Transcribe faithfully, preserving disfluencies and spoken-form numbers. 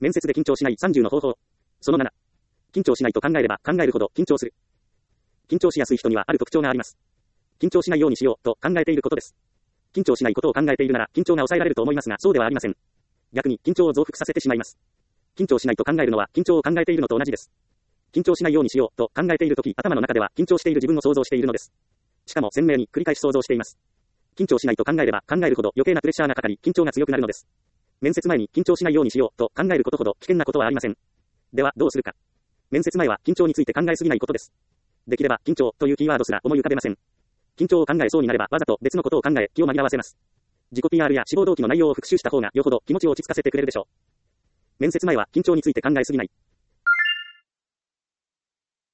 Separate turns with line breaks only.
面接で緊張しないさんじゅうの方法。そのなな。緊張しないと考えれば考えるほど緊張する。緊張しやすい人にはある特徴があります。緊張しないようにしようと考えていることです。緊張しないことを考えているなら緊張が抑えられると思いますが、そうではありません。逆に緊張を増幅させてしまいます。緊張しないと考えるのは緊張を考えているのと同じです。緊張しないようにしようと考えているとき、頭の中では緊張している自分を想像しているのです。しかも鮮明に繰り返し想像しています。緊張しないと考えれば考えるほど余計なプレッシャーがかかり、緊張が強くなるのです。面接前に緊張しないようにしようと考えることほど危険なことはありません。ではどうするか。面接前は緊張について考えすぎないことです。できれば緊張というキーワードすら思い浮かべません。緊張を考えそうになればわざと別のことを考え気を紛らわせます。自己 ピーアール や志望動機の内容を復習した方がよほど気持ちを落ち着かせてくれるでしょう。面接前は緊張について考えすぎない。